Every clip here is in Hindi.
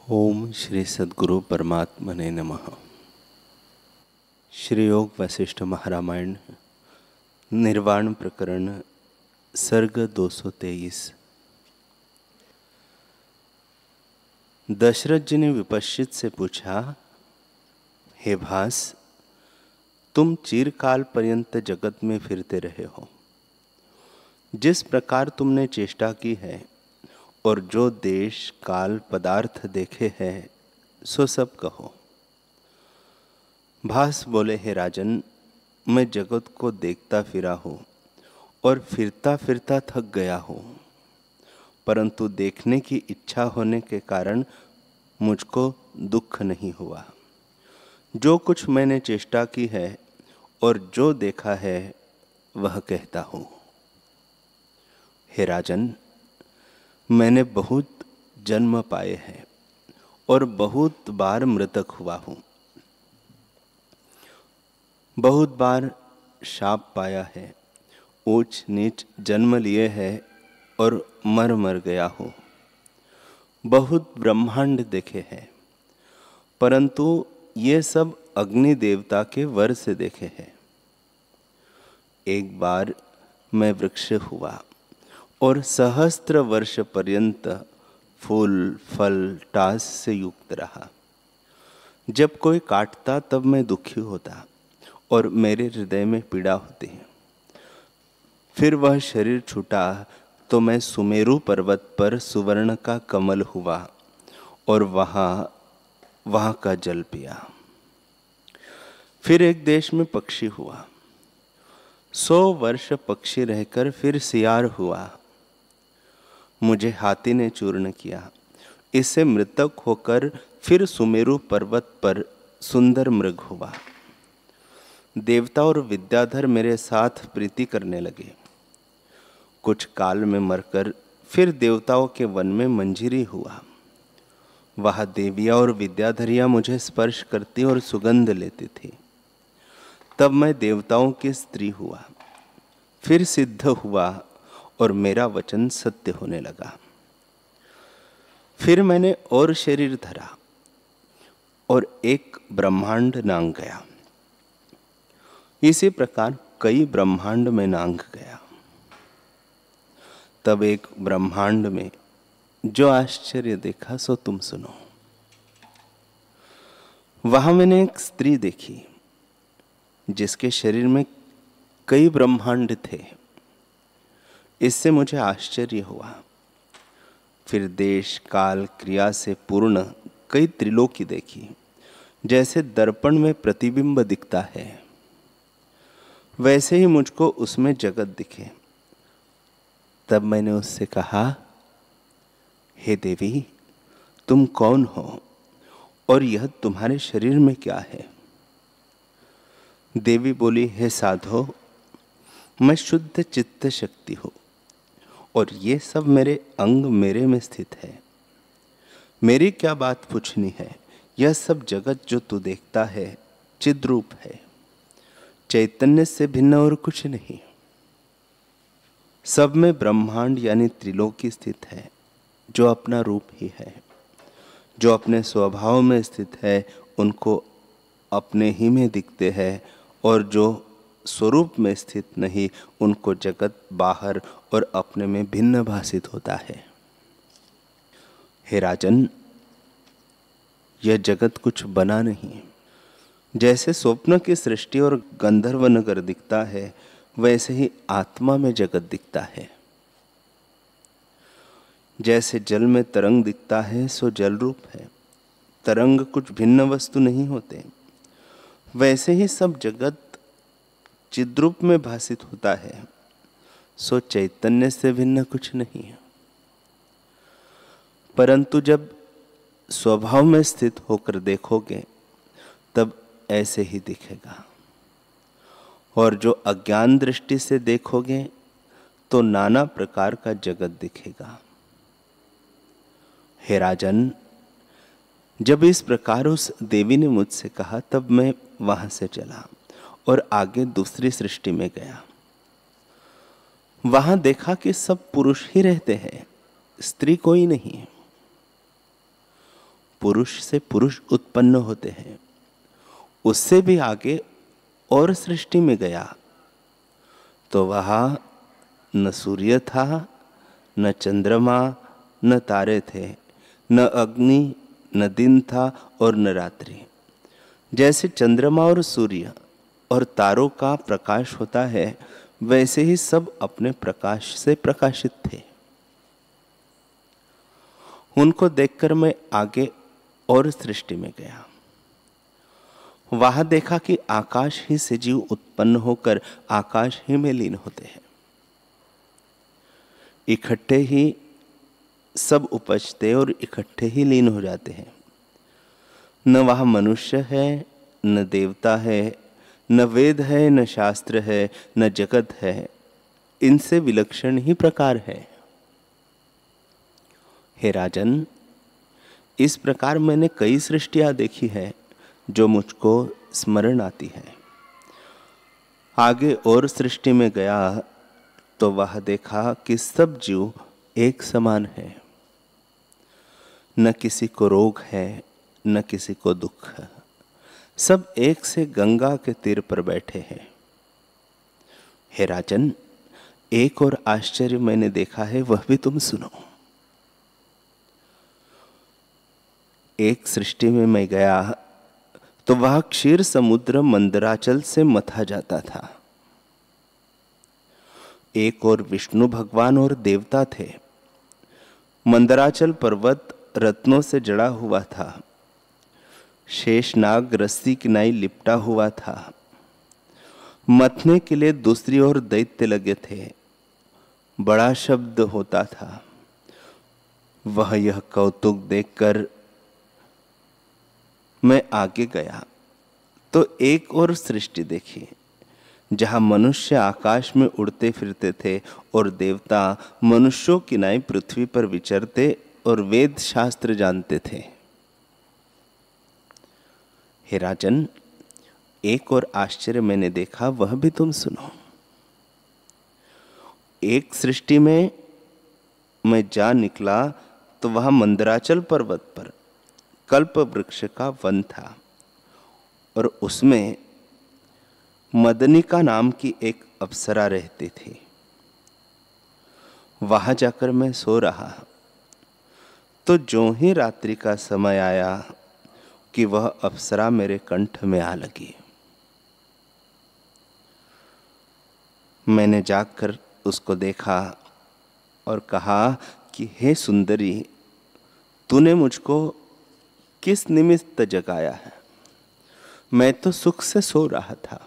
ओम श्री सद्गुरु परमात्मने नमः। श्री योग वशिष्ठ महारामायण निर्वाण प्रकरण सर्ग 223। दशरथ जी ने विपश्चित से पूछा, हे भास, तुम चिरकाल पर्यंत जगत में फिरते रहे हो। जिस प्रकार तुमने चेष्टा की है और जो देश काल पदार्थ देखे हैं सो सब कहो। भास बोले, हे राजन, मैं जगत को देखता फिरा हूँ और फिरता फिरता थक गया हूँ, परंतु देखने की इच्छा होने के कारण मुझको दुख नहीं हुआ। जो कुछ मैंने चेष्टा की है और जो देखा है वह कहता हूँ। हे राजन, मैंने बहुत जन्म पाए हैं और बहुत बार मृतक हुआ हूं। बहुत बार शाप पाया है, ऊंच नीच जन्म लिए हैं और मर मर गया हूं। बहुत ब्रह्मांड देखे हैं, परंतु ये सब अग्नि देवता के वर से देखे हैं। एक बार मैं वृक्ष हुआ और सहस्त्र वर्ष पर्यंत फूल फल टास से युक्त रहा। जब कोई काटता तब मैं दुखी होता और मेरे हृदय में पीड़ा होती है। फिर वह शरीर छूटा तो मैं सुमेरु पर्वत पर सुवर्ण का कमल हुआ और वहां का जल पिया। फिर एक देश में पक्षी हुआ, 100 वर्ष पक्षी रहकर फिर सियार हुआ। मुझे हाथी ने चूर्ण किया, इससे मृतक होकर फिर सुमेरु पर्वत पर सुंदर मृग हुआ। देवता और विद्याधर मेरे साथ प्रीति करने लगे। कुछ काल में मरकर फिर देवताओं के वन में मंजीरी हुआ। वह देवियां और विद्याधरियां मुझे स्पर्श करती और सुगंध लेती थी। तब मैं देवताओं की स्त्री हुआ, फिर सिद्ध हुआ और मेरा वचन सत्य होने लगा। फिर मैंने और शरीर धरा और एक ब्रह्मांड नांग गया। इसी प्रकार कई ब्रह्मांड में नांग गया। तब एक ब्रह्मांड में जो आश्चर्य देखा सो तुम सुनो। वहां मैंने एक स्त्री देखी जिसके शरीर में कई ब्रह्मांड थे। इससे मुझे आश्चर्य हुआ। फिर देश काल क्रिया से पूर्ण कई त्रिलोकी देखी। जैसे दर्पण में प्रतिबिंब दिखता है, वैसे ही मुझको उसमें जगत दिखे। तब मैंने उससे कहा, हे देवी, तुम कौन हो और यह तुम्हारे शरीर में क्या है? देवी बोली, हे साधो, मैं शुद्ध चित्त शक्ति हूं और ये सब मेरे अंग मेरे में स्थित है। मेरी क्या बात पूछनी है? यह सब जगत जो तू देखता है चिद्रूप है, चैतन्य से भिन्न और कुछ नहीं। सब में ब्रह्मांड यानी त्रिलोकी स्थित है, जो अपना रूप ही है। जो अपने स्वभाव में स्थित है उनको अपने ही में दिखते हैं, और जो स्वरूप में स्थित नहीं उनको जगत बाहर और अपने में भिन्न भासित होता है। हे राजन, यह जगत कुछ बना नहीं। जैसे स्वप्न की सृष्टि और गंधर्व नगर दिखता है, वैसे ही आत्मा में जगत दिखता है। जैसे जल में तरंग दिखता है सो जल रूप है, तरंग कुछ भिन्न वस्तु नहीं होते। वैसे ही सब जगत चिद्रूप में भासित होता है, सो चैतन्य से भिन्न कुछ नहीं है। परंतु जब स्वभाव में स्थित होकर देखोगे तब ऐसे ही दिखेगा, और जो अज्ञान दृष्टि से देखोगे तो नाना प्रकार का जगत दिखेगा। हे राजन, जब इस प्रकार उस देवी ने मुझसे कहा तब मैं वहां से चला और आगे दूसरी सृष्टि में गया। वहां देखा कि सब पुरुष ही रहते हैं, स्त्री कोई नहीं। पुरुष से पुरुष उत्पन्न होते हैं। उससे भी आगे और सृष्टि में गया तो वहाँ न सूर्य था, न चंद्रमा, न तारे थे, न अग्नि, न दिन था और न रात्रि। जैसे चंद्रमा और सूर्य और तारों का प्रकाश होता है, वैसे ही सब अपने प्रकाश से प्रकाशित थे। उनको देखकर मैं आगे और सृष्टि में गया। वहां देखा कि आकाश ही से जीव उत्पन्न होकर आकाश ही में लीन होते हैं। इकट्ठे ही सब उपजते और इकट्ठे ही लीन हो जाते हैं। न वहाँ मनुष्य है, न देवता है, न वेद है, न शास्त्र है, न जगत है। इनसे विलक्षण ही प्रकार है। हे राजन, इस प्रकार मैंने कई सृष्टियां देखी है जो मुझको स्मरण आती है। आगे और सृष्टि में गया तो वह देखा कि सब जीव एक समान है। न किसी को रोग है, न किसी को दुख है। सब एक से गंगा के तीर पर बैठे हैं। हे राजन, एक और आश्चर्य मैंने देखा है, वह भी तुम सुनो। एक सृष्टि में मैं गया तो वह क्षीर समुद्र मंदराचल से मथा जाता था। एक और विष्णु भगवान और देवता थे। मंदराचल पर्वत रत्नों से जड़ा हुआ था। शेषनाग रस्सी किनाई लिपटा हुआ था। मथने के लिए दूसरी ओर दैत्य लगे थे। बड़ा शब्द होता था। वह यह कौतुक देखकर मैं आगे गया तो एक और सृष्टि देखी, जहां मनुष्य आकाश में उड़ते फिरते थे और देवता मनुष्यों की नाई पृथ्वी पर विचरते और वेद शास्त्र जानते थे। हे राजन, एक और आश्चर्य मैंने देखा, वह भी तुम सुनो। एक सृष्टि में मैं जा निकला तो वह मंदराचल पर्वत पर कल्प वृक्ष का वन था और उसमें मदनिका नाम की एक अप्सरा रहती थी। वहां जाकर मैं सो रहा तो ज्यों ही रात्रि का समय आया कि वह अप्सरा मेरे कंठ में आ लगी। मैंने जाकर उसको देखा और कहा कि हे सुंदरी, तूने मुझको किस निमित्त जगाया है? मैं तो सुख से सो रहा था।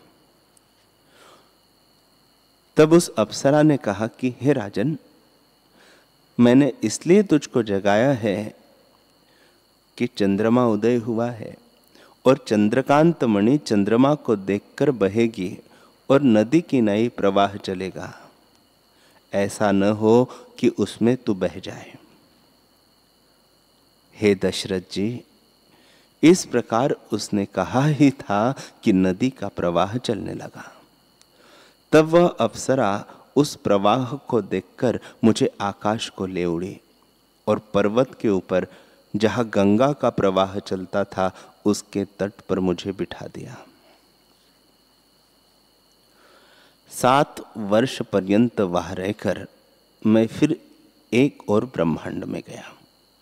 तब उस अप्सरा ने कहा कि हे राजन, मैंने इसलिए तुझको जगाया है कि चंद्रमा उदय हुआ है और चंद्रकांत मणि चंद्रमा को देखकर बहेगी और नदी की नई प्रवाह चलेगा। ऐसा न हो कि उसमें तू बह जाए। हे दशरथ जी, इस प्रकार उसने कहा ही था कि नदी का प्रवाह चलने लगा। तब वह अप्सरा उस प्रवाह को देखकर मुझे आकाश को ले उड़ी और पर्वत के ऊपर जहां गंगा का प्रवाह चलता था उसके तट पर मुझे बिठा दिया। 7 वर्ष पर्यंत वहां रहकर मैं फिर एक और ब्रह्मांड में गया।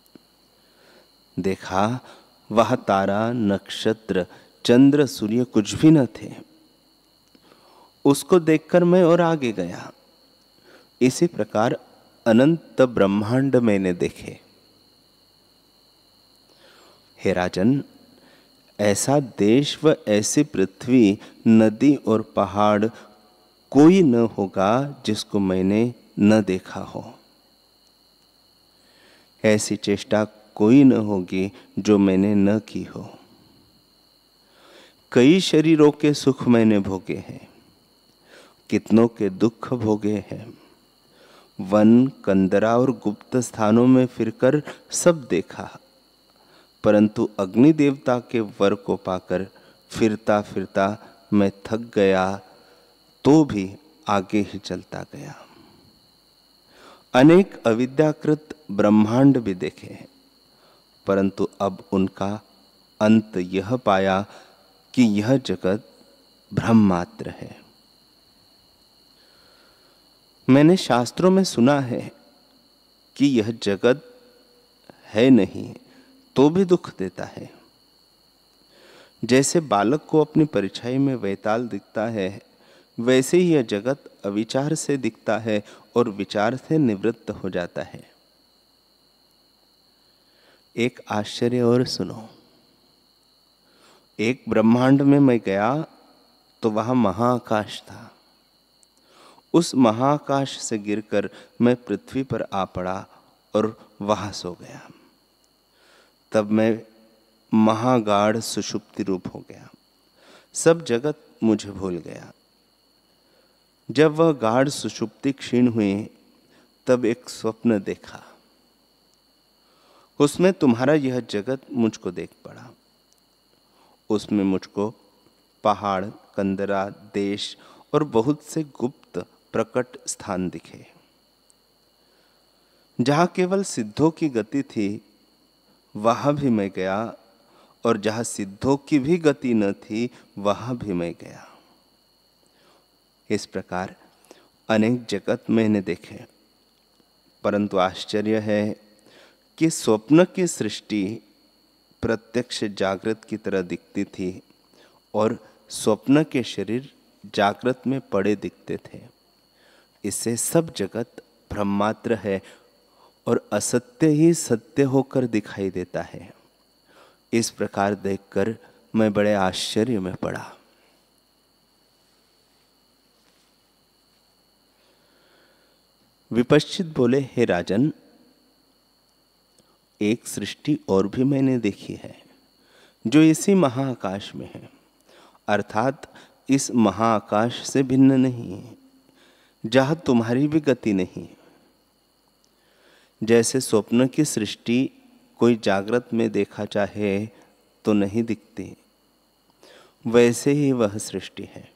देखा वह तारा, नक्षत्र, चंद्र, सूर्य कुछ भी न थे। उसको देखकर मैं और आगे गया। इसी प्रकार अनंत ब्रह्मांड मैंने देखे। हे राजन, ऐसा देश व ऐसी पृथ्वी, नदी और पहाड़ कोई न होगा जिसको मैंने न देखा हो। ऐसी चेष्टा कोई न होगी जो मैंने न की हो। कई शरीरों के सुख मैंने भोगे हैं, कितनों के दुख भोगे हैं। वन, कंदरा और गुप्त स्थानों में फिरकर सब देखा, परंतु अग्नि देवता के वर को पाकर फिरता फिरता मैं थक गया, तो भी आगे ही चलता गया। अनेक अविद्याकृत ब्रह्मांड भी देखे हैं, परंतु अब उनका अंत यह पाया कि यह जगत भ्रम मात्र है। मैंने शास्त्रों में सुना है कि यह जगत है नहीं तो भी दुख देता है। जैसे बालक को अपनी परछाई में वैताल दिखता है, वैसे ही यह जगत अविचार से दिखता है और विचार से निवृत्त हो जाता है। एक आश्चर्य और सुनो। एक ब्रह्मांड में मैं गया तो वहां महाआकाश था। उस महाआकाश से गिरकर मैं पृथ्वी पर आ पड़ा और वहां सो गया। तब मैं महागाढ़ सुषुप्ति रूप हो गया। सब जगत मुझे भूल गया। जब वह गाढ़ सुषुप्ति क्षीण हुई तब एक स्वप्न देखा। उसमें तुम्हारा यह जगत मुझको देख पड़ा। उसमें मुझको पहाड़, कंदरा, देश और बहुत से गुप्त प्रकट स्थान दिखे। जहां केवल सिद्धों की गति थी वहां भी मैं गया, और जहां सिद्धों की भी गति न थी वहां भी मैं गया। इस प्रकार अनेक जगत मैंने देखे, परंतु आश्चर्य है कि स्वप्न की सृष्टि प्रत्यक्ष जागृत की तरह दिखती थी और स्वप्न के शरीर जागृत में पड़े दिखते थे। इससे सब जगत भ्रममात्र है और असत्य ही सत्य होकर दिखाई देता है। इस प्रकार देखकर मैं बड़े आश्चर्य में पड़ा। विपश्चित बोले, हे राजन, एक सृष्टि और भी मैंने देखी है जो इसी महाआकाश में है, अर्थात इस महाआकाश से भिन्न नहीं है, जहां तुम्हारी भी गति नहीं। जैसे स्वप्न की सृष्टि कोई जागृत में देखा चाहे तो नहीं दिखती, वैसे ही वह सृष्टि है।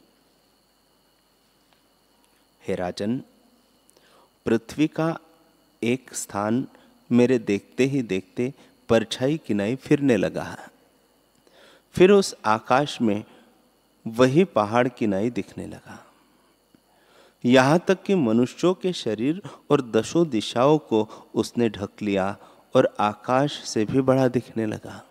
हे राजन, पृथ्वी का एक स्थान मेरे देखते ही देखते परछाई किनाई फिरने लगा। फिर उस आकाश में वही पहाड़ किनाई दिखने लगा। यहां तक कि मनुष्यों के शरीर और दशों दिशाओं को उसने ढक लिया और आकाश से भी बड़ा दिखने लगा।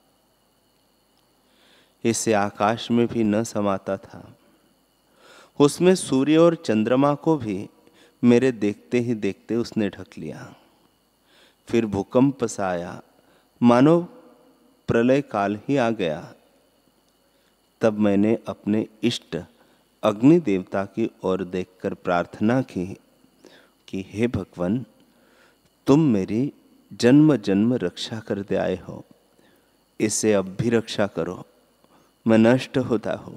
इससे आकाश में भी न समाता था। उसमें सूर्य और चंद्रमा को भी मेरे देखते ही देखते उसने ढक लिया। फिर भूकंप सा आया, मानो प्रलय काल ही आ गया। तब मैंने अपने इष्ट अग्नि देवता की ओर देखकर प्रार्थना की कि हे भगवान, तुम मेरी जन्म जन्म रक्षा करते आए हो, इससे अब भी रक्षा करो, मैं नष्ट होता हूं।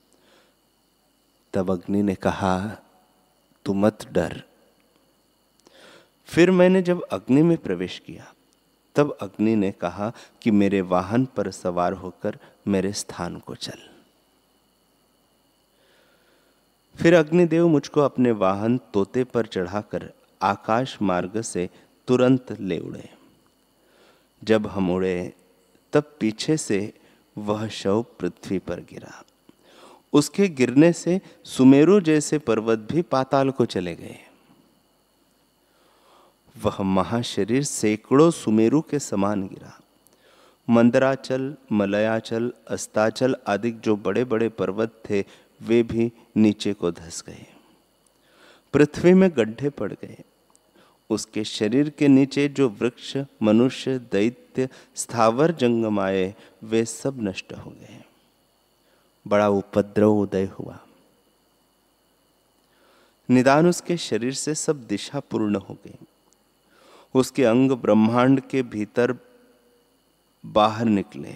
तब अग्नि ने कहा, तू मत डर। फिर मैंने जब अग्नि में प्रवेश किया तब अग्नि ने कहा कि मेरे वाहन पर सवार होकर मेरे स्थान को चल। फिर अग्निदेव मुझको अपने वाहन तोते पर चढ़ाकर आकाश मार्ग से तुरंत ले उड़े। जब हम उड़े तब पीछे से वह शव पृथ्वी पर गिरा। उसके गिरने से सुमेरु जैसे पर्वत भी पाताल को चले गए। वह महाशरीर सैकड़ों सुमेरु के समान गिरा। मंदराचल, मलयाचल, अस्ताचल आदि जो बड़े बड़े पर्वत थे वे भी नीचे को धंस गए। पृथ्वी में गड्ढे पड़ गए। उसके शरीर के नीचे जो वृक्ष, मनुष्य, दैत्य, स्थावर जंगम आए वे सब नष्ट हो गए। बड़ा उपद्रव उदय हुआ। निदान उसके शरीर से सब दिशा पूर्ण हो गई। उसके अंग ब्रह्मांड के भीतर बाहर निकले।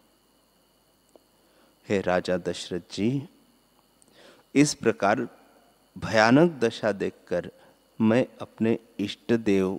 हे राजा दशरथ जी, इस प्रकार भयानक दशा देखकर मैं अपने इष्ट देव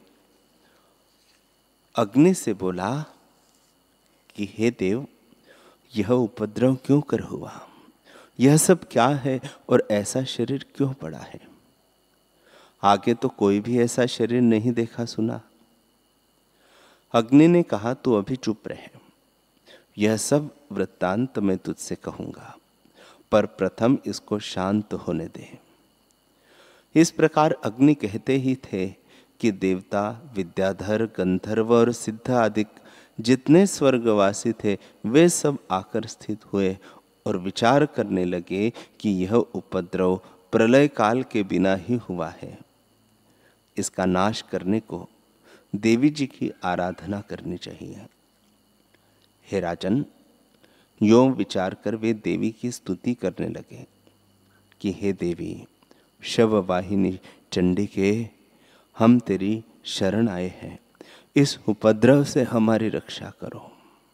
अग्नि से बोला कि हे देव, यह उपद्रव क्यों कर हुआ? यह सब क्या है और ऐसा शरीर क्यों पड़ा है? आगे तो कोई भी ऐसा शरीर नहीं देखा सुना। अग्नि ने कहा, तू अभी चुप रहे, यह सब वृत्तांत मैं तुझसे कहूंगा, पर प्रथम इसको शांत होने दे। इस प्रकार अग्नि कहते ही थे कि देवता, विद्याधर, गंधर्व और सिद्ध आदि जितने स्वर्गवासी थे वे सब आकर स्थित हुए और विचार करने लगे कि यह उपद्रव प्रलय काल के बिना ही हुआ है। इसका नाश करने को देवी जी की आराधना करनी चाहिए। हे राजन, यों विचार कर वे देवी की स्तुति करने लगे कि हे देवी, शववाहिनी चंडिके, हम तेरी शरण आए हैं, इस उपद्रव से हमारी रक्षा करो।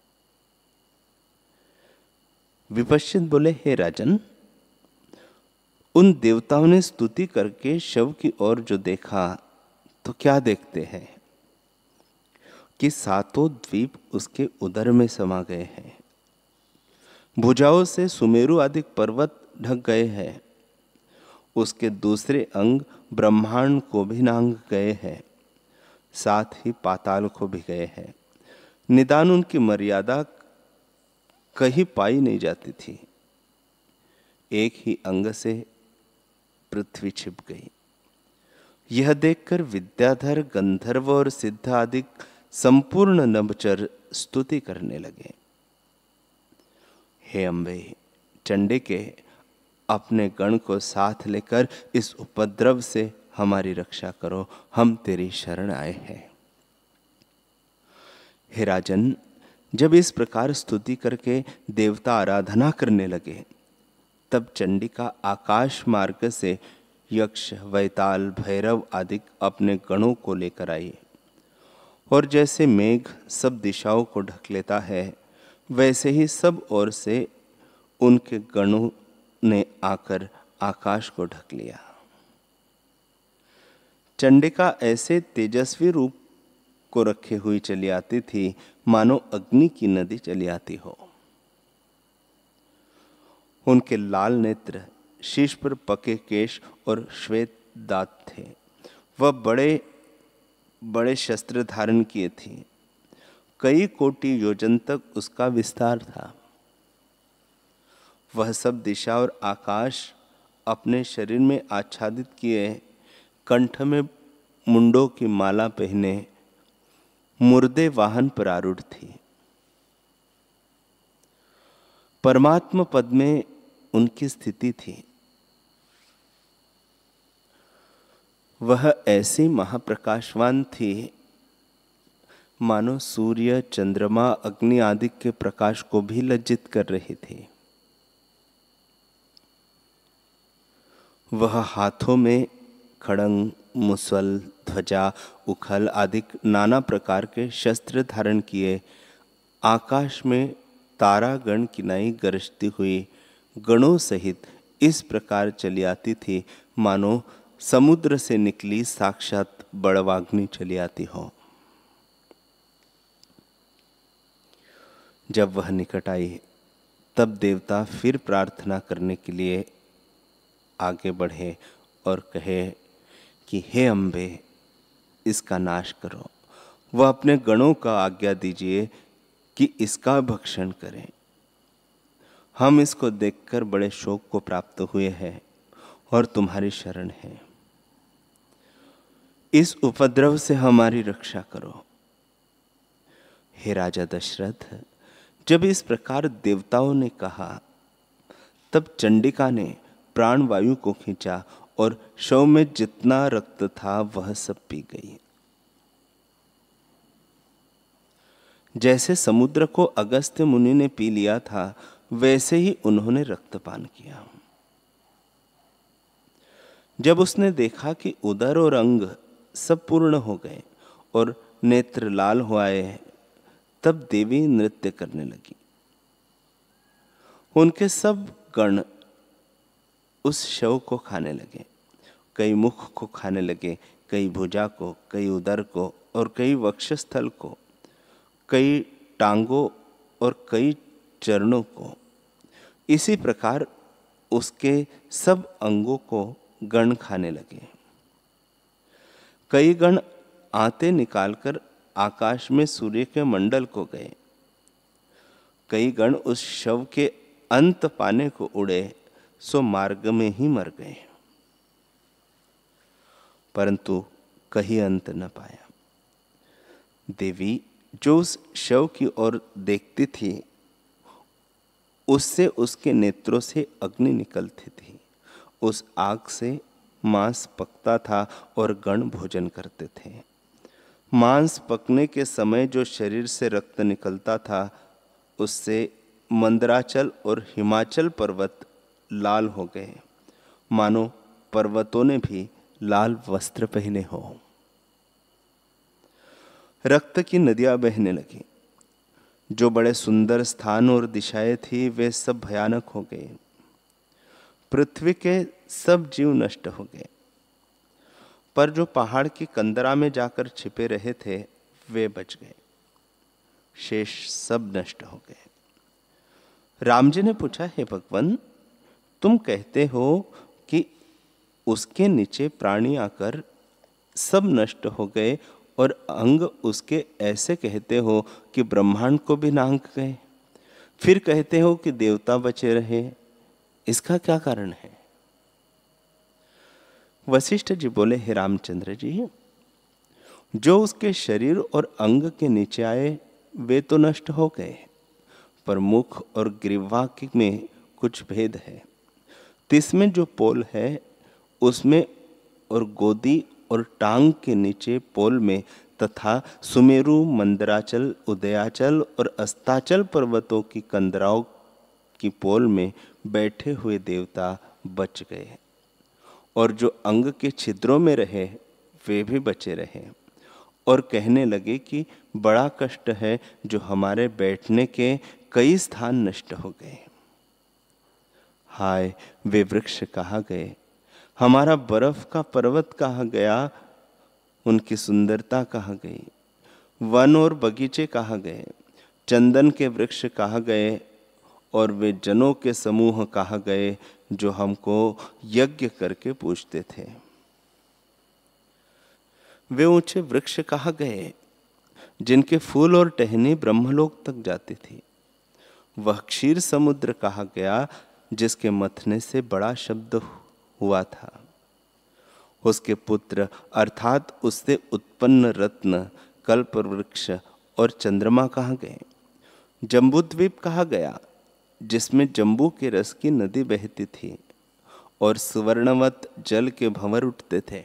विपश्चित बोले, हे राजन, उन देवताओं ने स्तुति करके शव की ओर जो देखा तो क्या देखते हैं कि सातों द्वीप उसके उदर में समा गए हैं, भुजाओं से सुमेरु आदि पर्वत ढक गए हैं, उसके दूसरे अंग ब्रह्मांड को भी नांग गए हैं, साथ ही पाताल को भी गए हैं। निदान उनकी मर्यादा कहीं पाई नहीं जाती थी। एक ही अंग से पृथ्वी छिप गई। यह देखकर विद्याधर, गंधर्व और सिद्ध आदि संपूर्ण नभचर स्तुति करने लगे। हे अम्बे, चंडिके, अपने गण को साथ लेकर इस उपद्रव से हमारी रक्षा करो, हम तेरी शरण आए हैं। हे राजन, जब इस प्रकार स्तुति करके देवता आराधना करने लगे, तब चंडिका आकाश मार्ग से यक्ष, वैताल, भैरव आदि अपने गणों को लेकर आई, और जैसे मेघ सब दिशाओं को ढक लेता है, वैसे ही सब ओर से उनके गणों ने आकर आकाश को ढक लिया। चंडिका ऐसे तेजस्वी रूप को रखे हुई चली आती थी मानो अग्नि की नदी चली आती हो। उनके लाल नेत्र, शीश पर पके केश और श्वेत दांत थे। वह बड़े बड़े शस्त्र धारण किए थी। कई कोटि योजन तक उसका विस्तार था। वह सब दिशा और आकाश अपने शरीर में आच्छादित किए, कंठ में मुंडों की माला पहने मुर्दे वाहन पर आरूढ़ थी। परमात्मा पद में उनकी स्थिति थी। वह ऐसी महाप्रकाशवान थी मानो सूर्य, चंद्रमा, अग्नि आदि के प्रकाश को भी लज्जित कर रही थी। वह हाथों में खड़ंग, मुसल, ध्वजा, उखल आदि नाना प्रकार के शस्त्र धारण किए आकाश में तारागण किनाई गरजती हुई गणों सहित इस प्रकार चली आती थी मानो समुद्र से निकली साक्षात बड़वाग्नि चली आती हो। जब वह निकट आई, तब देवता फिर प्रार्थना करने के लिए आगे बढ़े और कहे कि हे अम्बे, इसका नाश करो। वह अपने गणों का आज्ञा दीजिए कि इसका भक्षण करें। हम इसको देखकर बड़े शोक को प्राप्त हुए हैं और तुम्हारी शरण है। इस उपद्रव से हमारी रक्षा करो। हे राजा दशरथ, जब इस प्रकार देवताओं ने कहा, तब चंडिका ने प्राणवायु को खींचा और शव में जितना रक्त था वह सब पी गई। जैसे समुद्र को अगस्त्य मुनि ने पी लिया था, वैसे ही उन्होंने रक्तपान किया। जब उसने देखा कि उदर और अंग सब पूर्ण हो गए और नेत्र लाल हो आए, तब देवी नृत्य करने लगी। उनके सब गण उस शव को खाने लगे। कई मुख को खाने लगे, कई भुजा को, कई उदर को और कई वक्षस्थल को, कई टांगों और कई चरणों को। इसी प्रकार उसके सब अंगों को गण खाने लगे। कई गण आते निकालकर आकाश में सूर्य के मंडल को गए। कई गण उस शव के अंत पाने को उड़े, सो मार्ग में ही मर गए, परंतु कहीं अंत न पाया। देवी जो उस शव की ओर देखती थी, उससे उसके नेत्रों से अग्नि निकलती थी। उस आग से मांस पकता था और गण भोजन करते थे। मांस पकने के समय जो शरीर से रक्त निकलता था, उससे मंदराचल और हिमाचल पर्वत लाल हो गए, मानो पर्वतों ने भी लाल वस्त्र पहने हो। रक्त की नदियां बहने लगी। जो बड़े सुंदर स्थान और दिशाएं थी, वे सब भयानक हो गए। पृथ्वी के सब जीव नष्ट हो गए, पर जो पहाड़ की कंदरा में जाकर छिपे रहे थे, वे बच गए। शेष सब नष्ट हो गए। राम जी ने पूछा, हे भगवान, तुम कहते हो कि उसके नीचे प्राणी आकर सब नष्ट हो गए, और अंग उसके ऐसे कहते हो कि ब्रह्मांड को भी नांग गए। फिर कहते हो कि देवता बचे रहे, इसका क्या कारण है? वशिष्ठ जी बोले, हे रामचंद्र जी, जो उसके शरीर और अंग के नीचे आए, वे तो नष्ट हो गए, पर मुख और ग्रीवा में कुछ भेद है। तिसमें जो पोल है, उसमें और गोदी और टांग के नीचे पोल में तथा सुमेरु, मंदराचल, उदयाचल और अस्ताचल पर्वतों की कंदराओं की पोल में बैठे हुए देवता बच गए, और जो अंग के छिद्रों में रहे, वे भी बचे रहे, और कहने लगे कि बड़ा कष्ट है, जो हमारे बैठने के कई स्थान नष्ट हो गए। हाय, वे वृक्ष कहाँ गए? हमारा बर्फ का पर्वत कहाँ गया? उनकी सुंदरता कहाँ गई? वन और बगीचे कहाँ गए? चंदन के वृक्ष कहाँ गए? और वे जनों के समूह कहाँ गए, जो हमको यज्ञ करके पूजते थे? वे ऊंचे वृक्ष कहाँ गए, जिनके फूल और टहनी ब्रह्मलोक तक जाती थी? वह क्षीर समुद्र कहाँ गया, जिसके मथने से बड़ा शब्द हुआ था? उसके पुत्र अर्थात उससे उत्पन्न रत्न, कल्प वृक्ष और चंद्रमा कहाँ गए? जम्बूद्वीप कहाँ गया, जिसमें जम्बू के रस की नदी बहती थी और सुवर्णवत जल के भंवर उठते थे?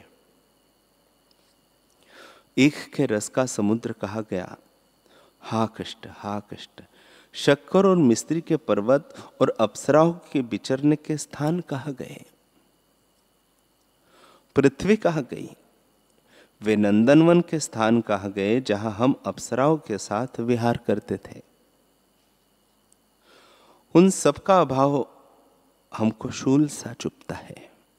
ईख के रस का समुद्र कहाँ गया? हा कष्ट, हा कष्ट। शक्कर और मिस्त्री के पर्वत और अप्सराओं के विचरने के स्थान कहाँ गए? पृथ्वी कहाँ गई? वे नंदनवन के स्थान कहाँ गए, जहां हम अप्सराओं के साथ विहार करते थे? उन सब का अभाव हमको शूल सा चुभता है।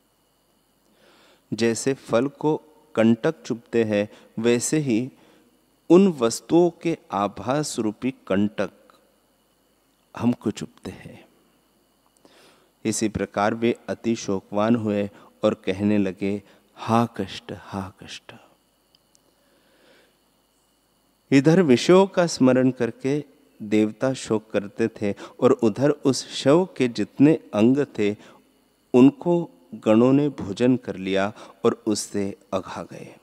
जैसे फल को कंटक चुभते हैं, वैसे ही उन वस्तुओं के आभास रूपी कंटक हमको चुभते हैं। इसी प्रकार वे अति शोकवान हुए और कहने लगे, हा कष्ट, हा कष्ट। इधर विषयों का स्मरण करके देवता शोक करते थे, और उधर उस शव के जितने अंग थे, उनको गणों ने भोजन कर लिया और उससे अघा गए।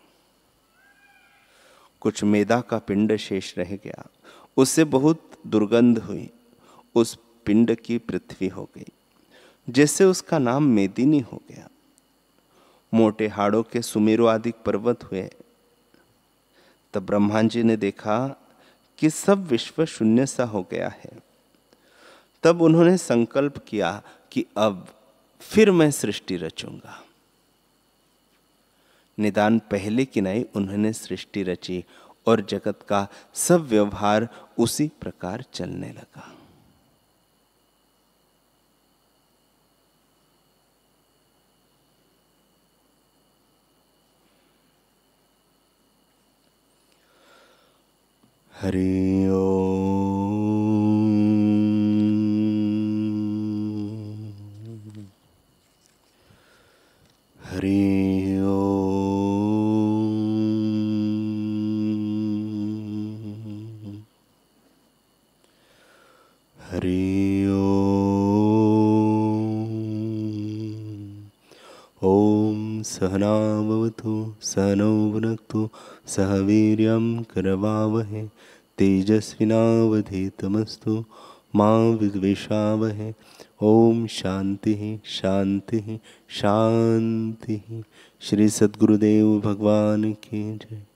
कुछ मेदा का पिंड शेष रह गया, उससे बहुत दुर्गंध हुई। उस पिंड की पृथ्वी हो गई, जिससे उसका नाम मेदिनी हो गया। मोटे हाड़ों के सुमेरु आदि पर्वत हुए। तब ब्रह्मा जी ने देखा कि सब विश्व शून्य सा हो गया है। तब उन्होंने संकल्प किया कि अब फिर मैं सृष्टि रचूंगा। निदान पहले की नहीं उन्होंने सृष्टि रची, और जगत का सब व्यवहार उसी प्रकार चलने लगा। हरि ओम। हरि ओम। सहनाववतु सहनौ भुनक्तु सह वीर्यं करवावहै तेजस्विनावधीतमस्तु मा विद्विषावहै। ओम शांति शांति शांति। श्री सद्गुरुदेव भगवान की जय।